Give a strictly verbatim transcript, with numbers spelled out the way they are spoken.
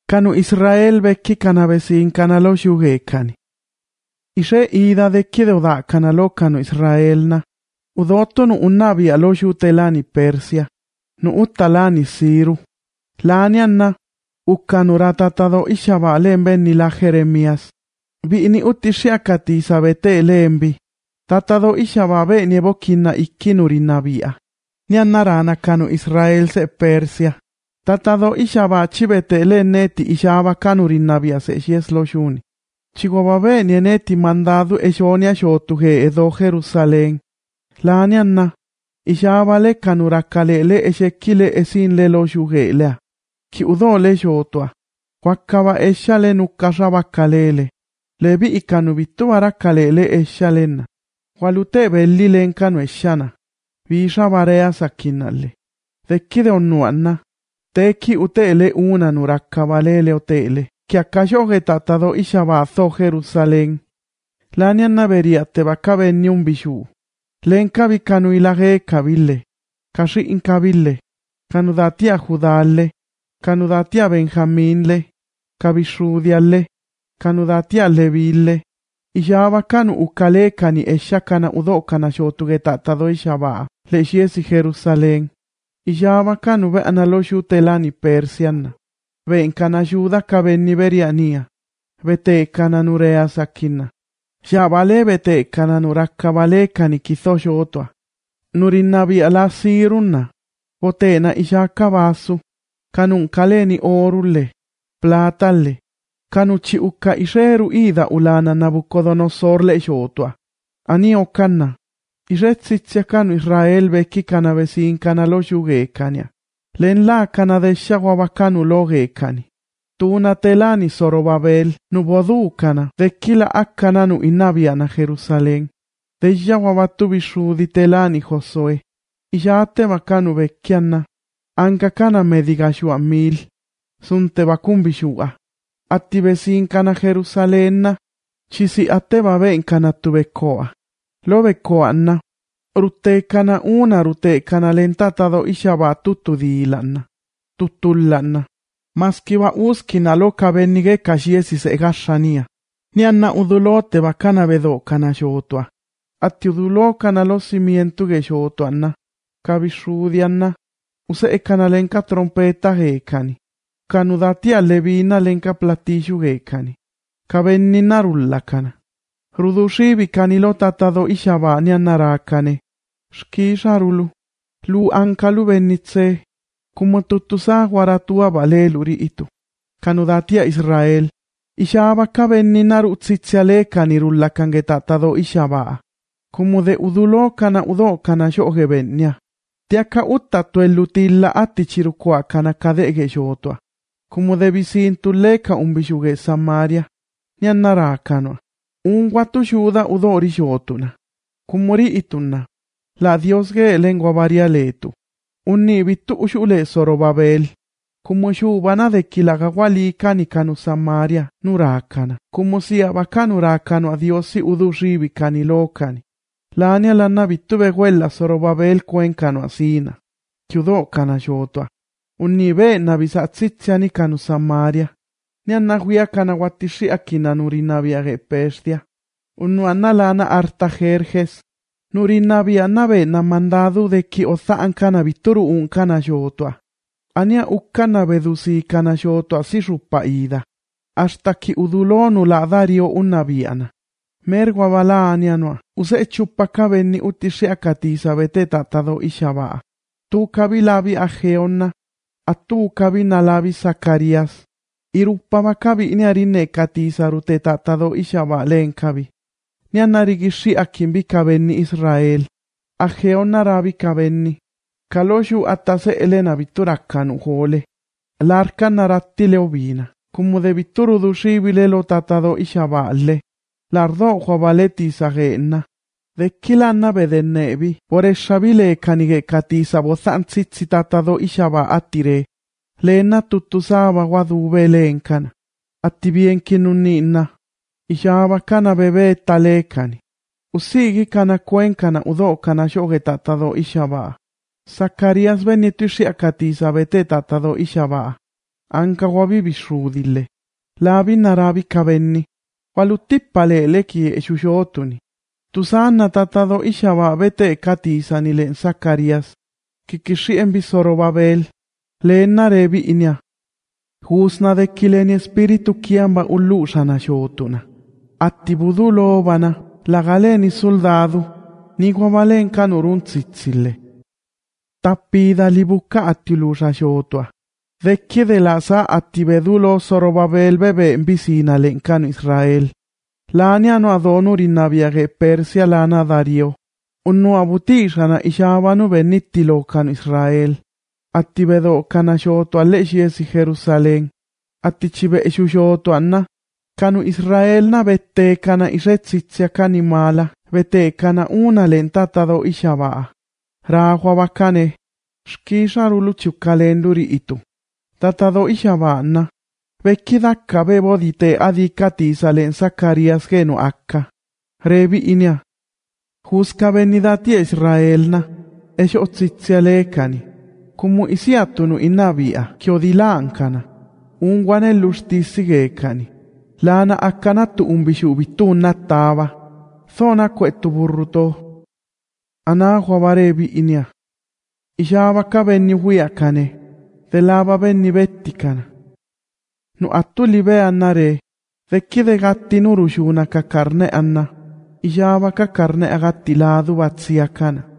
Kanu Israel vekki kana vesin kana lo shugekani. Ishe ida dekki deuda kana lo kanu Israelna. Udotto nu unnabi alo shutelani Persia. Nu uttalani Siru. Lanianna. Ukkanu ratatado ishaba lembenni la Jeremias. Biini uttishiakati sabete lembi. Tatado ishaba be niebokinna ikkinuri nabia. Niannarana kanu Israel se Persia. Tatado ishaba chibete le neti ishaba kanuri nabia se shieslo shuni. Chigobabe nieneti mandadu eshonia shotuhe edo Jerusalén. Lanianna. Ishaba le kanurakale le eshekile esin le lo shuhe lea. Ki udo le shotua. Kwakaba eshale nukashaba kalele. Lebi ikanu bitu arakalele eshalena. Walute belli lenkanu eshana. Visha barea sakinale. Dekide onuanna. Teki utele una nurakabalele otele. Ki akashoge tatado ishabazo Jerusalén. Lanianna beriate bakabeni un bishu. Lenka bikanu ilage kabile. Kashi inkabile. Kanudatia judale. Kanudatia benjaminle. Kabishudiale. Kanudatia leville. Ishaba kanu ukale kani esha kana udo kana shotuge tatado ishaba. Le shiesi Jerusalén. Ishaba kanu ve analoshu telani Persiana. Ve enkana ayuda kabeni beriania. Vete kana nurea sakina. Shabale vete kana nurakabale kani kithosho otwa. Nurinabi ala siruna. Votena ishaka basu. Kanun kaleni orulle. Platale. Kanuchi uka isheru ida ulana Nabucodonosor le shotwa. Ani okana. Iretzitsia kanu Israel veki kana vesin kana lo shugekania. Len la kana de shawabakanu logekani. Tuna telani Zorobabel nubodu kana dekila akkana nu inabiana Jerusalén. De shawabatu bishudi telani Josué. Iyate makanu vekiana. Anka kana medigashua mil. Sunte bakun bishua. Atti vesin kana Jerusalénna. Chisi ate baben kana tubekoa. Lo bekoanna. Rute kana una rute kana lentatado ishaba tuttu diilanna. Tuttullanna. Maskiva uskina lo kabennige kashiesi se gashania. Nianna udulote bakana vedo kana shotua. Atti udulo kana lo simientuge shotuanna. Kabishudianna. Use ekana lenka trompeta gekani. Kanudatia levina lenka platishu gekani. Kabenni narulla kana. Rudushibi kanilo tatado ishaba nianarakane. Shkisharulu. Lu ankalu benitse. Como tutusa guaratua valeluri itu. Kanudatia Israel. Ishaba kabenni naru tsitsiale kanirulla kangetatado ishaba. Como de udulo kana udo kana shogebenya. Tiaka utta tuellutilla attichirukua kana kadege shotwa. Como de visintuleka umbishuge Samaria. Nianarakano. Un guatu shuda udori shotuna. Kumuri ituna. La diosge lengua varialetu. Unni bitu ushule Zorobabel. Como shubana de kilagawali kani kanu Samaria nurakana. Como si abakanuracano a diosi udushibi kani lokani. Lania lana bitu beguela Zorobabel cuencano asina. Kiudo kana shotwa. Unni be nabisatsitsiani kanu Samaria. Nianna huia kana watishi akina nurinabia ge Persia. Unuana lana Artajerjes. Nurinabia nabe na mandado de ki othaan kana bituru un kana shotwa. Ania ukkana bedusi kana shotwa si rupaida. Hasta ki udulonu la dario unabiana. Mergwa bala anianwa. Use chupakabenni utishi akatisa bete tatado ishaba. Tu kabilabi ajeonna. Atu kabinalabi Zacarías. Irupamakabi ni arine katisa rute tatado ishaba lenkabi. Ni anarigishi akimbi kabenni Israel. Ajeonna rabi kabenni. Kaloshu atase elena biturakanu jole. Larka naratti leobina. Como de bituru dushibile lo tatado ishaba le. Lardo jobaleti sagena. De kilana bedenebi. Por eshabile kanige katisa bozantzitsi tatado ishaba atire. Lena tutusaba wadube lenkana. Atti bien kinunina. Ishaba kana bebe talekani. Usigi kana cuencana udo kana shoge tatado ishaba. Zacarías benitushi akatisa bete tatado ishaba. anka wabibi shrudille, labi narabi kabenni, waluttipale ki eshushotuni. Tusanna tatado ishaba bete katisanile Zacarias, kikishi enbi Zorobabel, leenna rebi inia. Husna de kileni espiritu kiamba ullushana shotuna. Atti budulo bana, lagaleni soldadu, ni guamalen kanurun tsitzille. Tappida libuka atti lusha shotua. Vecchie de la sa atti vedulo Zorobabel bebe enbisina lencano Israel. Laniano adonu rinnabiage Persia lana Dario. Unnu abutishana ishabanu benittilo cano Israel. Atti vedo cana shoto alleshiesi Jerusalén. Atti cibe eshu anna. Canu Israel na vete cana iretzizia canimala. Vete cana una lentatado ishabaa. Rahua bakane. Shkisha ruluchu kalenduri itu. Tatado ishabaanna. Vecchi dakka bebodite adikati salen Zacarias genu akka. Rebi inia. Huska venidati Israelna. Esho otzizia lekani. Kumu isiatunu inabia kiodilankana. Unguanellustisi gekani. Lana akkanattu umbishubitun nattava. Thona kwetu burruto. Anahua varebi inia. Ishabaka benni huiakane. Delaba benni bettikana. Nu attu libe annare. Vecchi de gatti nurushuna ka carne anna. Ishabaka carne agatti ladu vatsiakana.